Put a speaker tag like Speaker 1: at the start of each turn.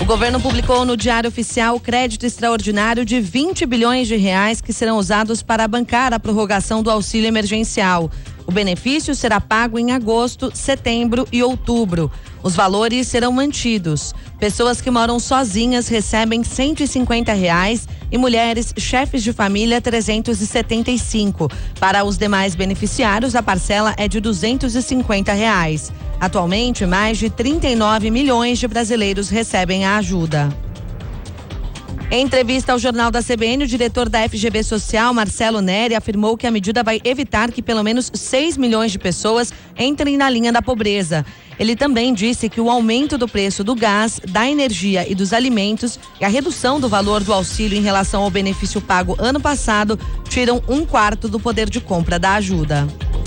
Speaker 1: governo publicou no Diário Oficial o crédito extraordinário de 20 bilhões de reais que serão usados para bancar a prorrogação do auxílio emergencial. O benefício será pago em agosto, setembro e outubro. Os valores serão mantidos. Pessoas que moram sozinhas recebem R$150 e mulheres chefes de família R$375. Para os demais beneficiários, a parcela é de R$250. Atualmente, mais de 39 milhões de brasileiros recebem a ajuda. Em entrevista ao Jornal da CBN, o diretor da FGV Social, Marcelo Neri, afirmou que a medida vai evitar que pelo menos 6 milhões de pessoas entrem na linha da pobreza. Ele também disse que o aumento do preço do gás, da energia e dos alimentos e a redução do valor do auxílio em relação ao benefício pago ano passado tiram 1/4 do poder de compra da ajuda.